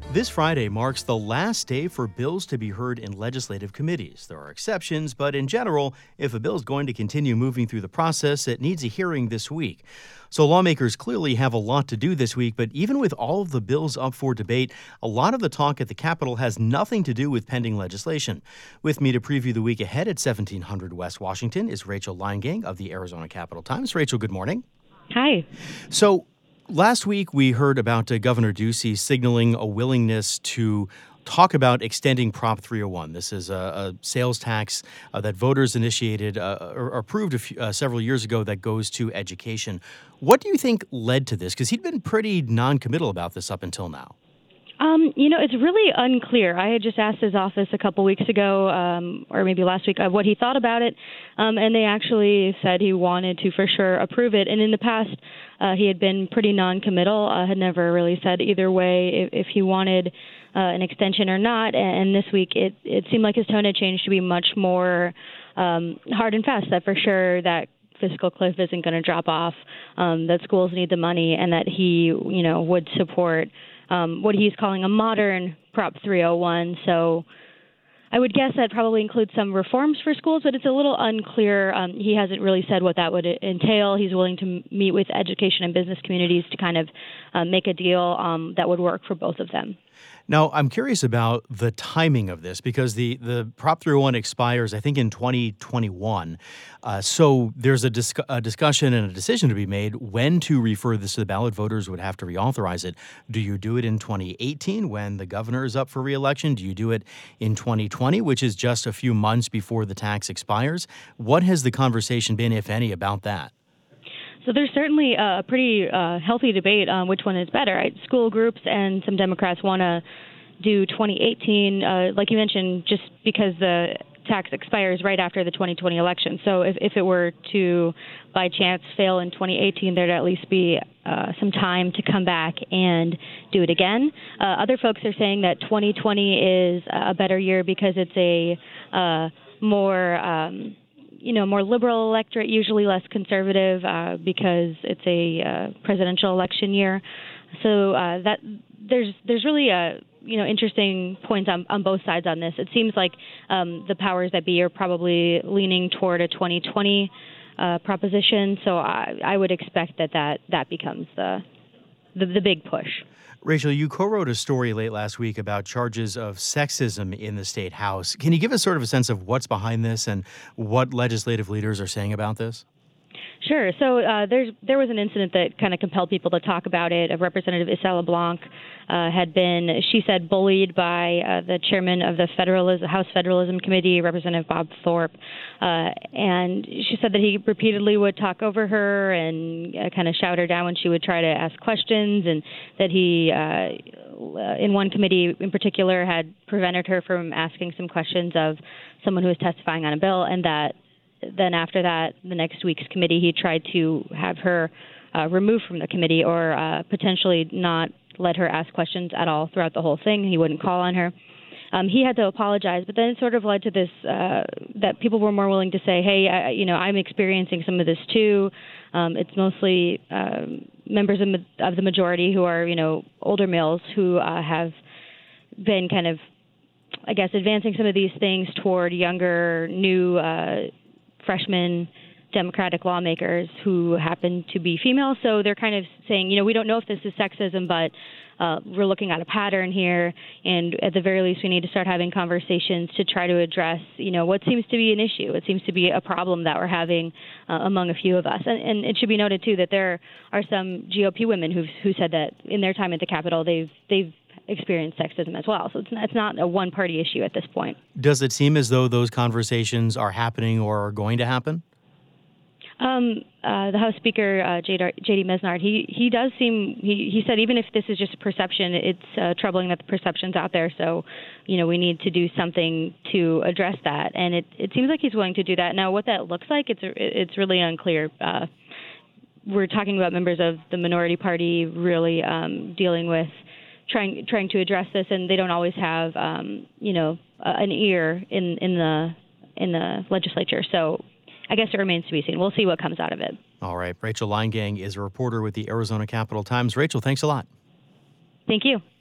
This Friday marks the last day for bills to be heard in legislative committees. There are exceptions, but in general, if a bill is going to continue moving through the process, it needs a hearing this week. So lawmakers clearly have a lot to do this week, but even with all of the bills up for debate, a lot of the talk at the Capitol has nothing to do with pending legislation. With me to preview the week ahead at 1700 West Washington is Rachel Leingang of the Arizona Capitol-Times. Rachel, good morning. Hi. So last week, we heard about Governor Ducey signaling a willingness to talk about extending Prop 301. This is a sales tax that voters initiated or approved several years ago that goes to education. What do you think led to this? Because he'd been pretty non-committal about this up until now. It's really unclear. I had just asked his office a couple weeks ago, or maybe last week, what he thought about it, and they actually said he wanted to for sure approve it. And in the past, he had been pretty non-committal, had never really said either way if he wanted an extension or not. And this week, it seemed like his tone had changed to be much more hard and fast, that for sure that fiscal cliff isn't going to drop off, that schools need the money, and that he, would support what he's calling a modern Prop 301. So I would guess that probably includes some reforms for schools, but it's a little unclear. He hasn't really said what that would entail. He's willing to meet with education and business communities to kind of make a deal that would work for both of them. Now, I'm curious about the timing of this because the Prop 301 expires, I think, in 2021. So there's a discussion and a decision to be made when to refer this to the ballot. Voters would have to reauthorize it. Do you do it in 2018 when the governor is up for reelection? Do you do it in 2020, which is just a few months before the tax expires? What has the conversation been, if any, about that? So there's certainly a pretty healthy debate on which one is better. Right? School groups and some Democrats want to do 2018, like you mentioned, just because the tax expires right after the 2020 election. So if it were to, by chance, fail in 2018, there'd at least be some time to come back and do it again. Other folks are saying that 2020 is a better year because it's a more liberal electorate, usually less conservative, because it's a presidential election year. So that there's really interesting points on both sides on this. It seems like the powers that be are probably leaning toward a 2020 proposition. So I would expect that becomes the big push. Rachel, you co-wrote a story late last week about charges of sexism in the state house. Can you give us sort of a sense of what's behind this and what legislative leaders are saying about this? Sure. So there was an incident that kind of compelled people to talk about it. Representative Isela Blanc had been, she said, bullied by the chairman of the House Federalism Committee, Representative Bob Thorpe. And she said that he repeatedly would talk over her and kind of shout her down when she would try to ask questions, and that he, in one committee in particular, had prevented her from asking some questions of someone who was testifying on a bill, and that then after that, the next week's committee, he tried to have her removed from the committee or potentially not let her ask questions at all throughout the whole thing. He wouldn't call on her. He had to apologize, but then it sort of led to this, that people were more willing to say, hey, I'm experiencing some of this too. It's mostly members of the majority who are, older males who have been kind of, I guess, advancing some of these things toward younger, new freshman Democratic lawmakers who happen to be female. So they're kind of saying, we don't know if this is sexism, but we're looking at a pattern here. And at the very least, we need to start having conversations to try to address, what seems to be an issue. It seems to be a problem that we're having among a few of us. And it should be noted, too, that there are some GOP women who said that in their time at the Capitol, they've experienced sexism as well. So it's not a one-party issue at this point. Does it seem as though those conversations are happening or are going to happen? The House Speaker, J.D. Mesnard, he does seem, he said even if this is just a perception, it's troubling that the perception's out there. So, we need to do something to address that. And it seems like he's willing to do that. Now, what that looks like, it's really unclear. We're talking about members of the minority party really dealing with trying to address this, and they don't always have, an ear in the legislature. So I guess it remains to be seen. We'll see what comes out of it. All right. Rachel Leingang is a reporter with the Arizona Capitol-Times. Rachel, thanks a lot. Thank you.